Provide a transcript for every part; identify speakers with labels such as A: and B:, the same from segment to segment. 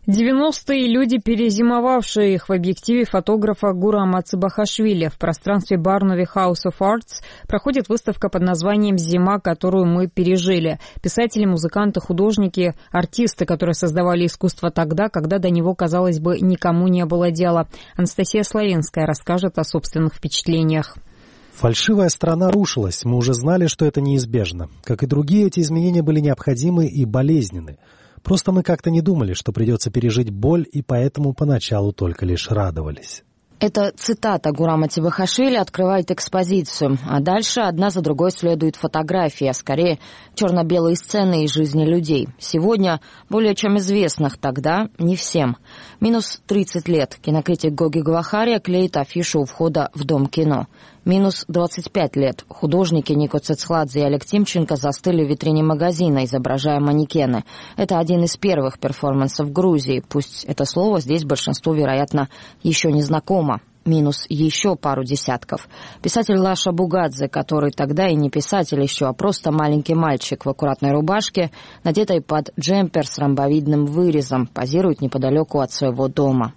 A: 90-е люди, перезимовавшие их в объективе фотографа Гурама Цибахашвили. В пространстве Барнови House of Arts проходит выставка под названием «Зима, которую мы пережили». Писатели, музыканты, художники, артисты, которые создавали искусство тогда, когда до него, казалось бы, никому не было дела. Анастасия Славинская расскажет о собственных впечатлениях.
B: Фальшивая страна рушилась, мы уже знали, что это неизбежно. Как и другие, эти изменения были необходимы и болезненны. Просто мы как-то не думали, что придется пережить боль, и поэтому поначалу только лишь радовались.
C: Эта цитата Гурама Цибахашвили открывает экспозицию, а дальше одна за другой следуют фотографии, а скорее черно-белые сцены из жизни людей. Сегодня более чем известных, тогда не всем. Минус 30 лет. Кинокритик Гоги Гвахария клеит афишу у входа в Дом кино. Минус 25 лет. Художники Нико Цецхладзе и Олег Тимченко застыли в витрине магазина, изображая манекены. Это один из первых перформансов в Грузии. Пусть это слово здесь большинству, вероятно, еще не знакомо. Минус еще пару десятков. Писатель Лаша Бугадзе, который тогда и не писатель еще, а просто маленький мальчик в аккуратной рубашке, надетой под джемпер с ромбовидным вырезом, позирует неподалеку от своего дома.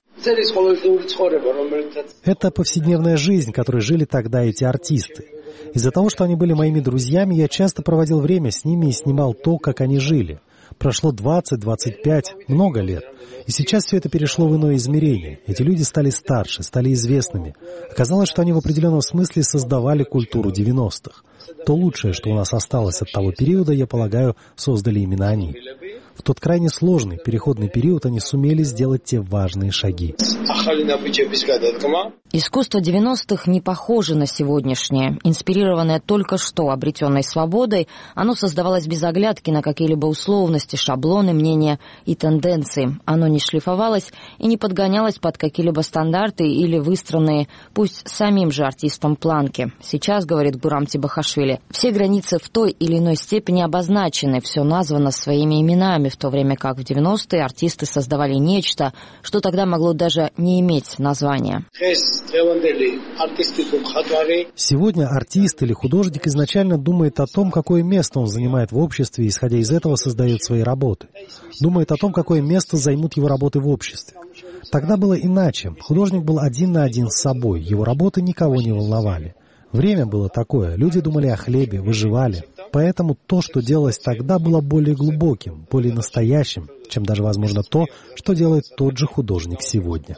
B: Это повседневная жизнь, которой жили тогда эти артисты. Из-за того, что они были моими друзьями, я часто проводил время с ними и снимал то, как они жили. Прошло 20-25, много лет. И сейчас все это перешло в иное измерение. Эти люди стали старше, стали известными. Оказалось, что они в определенном смысле создавали культуру 90-х. То лучшее, что у нас осталось от того периода, я полагаю, создали именно они. В тот крайне сложный переходный период они сумели сделать те важные шаги.
C: Искусство 90-х не похоже на сегодняшнее. Инспирированное только что обретенной свободой, оно создавалось без оглядки на какие-либо условности, шаблоны, мнения и тенденции. Оно не шлифовалось и не подгонялось под какие-либо стандарты или выстроенные, пусть самим же артистом, планки. Сейчас, говорит Гурам Цибахашвили, все границы в той или иной степени обозначены, все названо своими именами, в то время как в 90-е артисты создавали нечто, что тогда могло даже не иметь названия.
B: Сегодня артист или художник изначально думает о том, какое место он занимает в обществе, и, исходя из этого, создает свои работы. Думает о том, какое место займут его работы в обществе. Тогда было иначе. Художник был один на один с собой, его работы никого не волновали. Время было такое, люди думали о хлебе, выживали. Поэтому то, что делалось тогда, было более глубоким, более настоящим, чем даже, возможно, то, что делает тот же художник сегодня.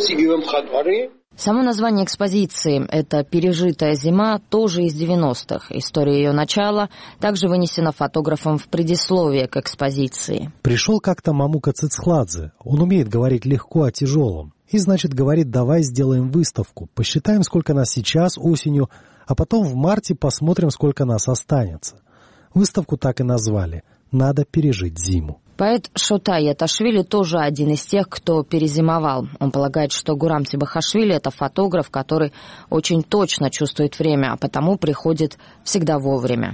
C: Само название экспозиции «Это пережитая зима» тоже из 90-х. История ее начала также вынесена фотографом в предисловие к экспозиции.
B: Пришел как-то Мамука Цицхладзе. Он умеет говорить легко о тяжелом. И, значит, говорит, давай сделаем выставку. Посчитаем, сколько нас сейчас осенью, а потом в марте посмотрим, сколько нас останется. Выставку так и назвали «Надо пережить зиму».
C: Поэт Шотай Яташвили тоже один из тех, кто перезимовал. Он полагает, что Гурам Цибахашвили – это фотограф, который очень точно чувствует время, а потому приходит всегда вовремя.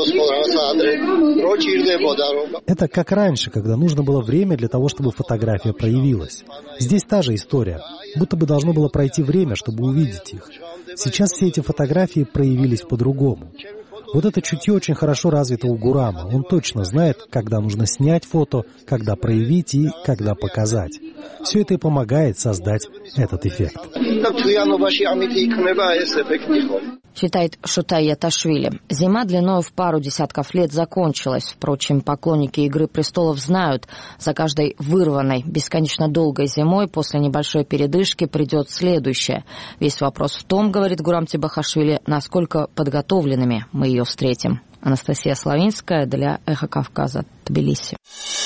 B: Это как раньше, когда нужно было время для того, чтобы фотография проявилась. Здесь та же история. Будто бы должно было пройти время, чтобы увидеть их. Сейчас все эти фотографии проявились по-другому. Вот это чутье очень хорошо развито у Гурама. Он точно знает, когда нужно снять фото, когда проявить и когда показать. Все это и помогает создать этот эффект.
C: Считает Шотай Яташвили. Зима длиною в пару десятков лет закончилась. Впрочем, поклонники «Игры престолов» знают, за каждой вырванной, бесконечно долгой зимой после небольшой передышки придет следующее. Весь вопрос в том, говорит Гурам Цибахашвили, насколько подготовленными мы ее встретим. Анастасия Славинская для «Эхо Кавказа», Тбилиси.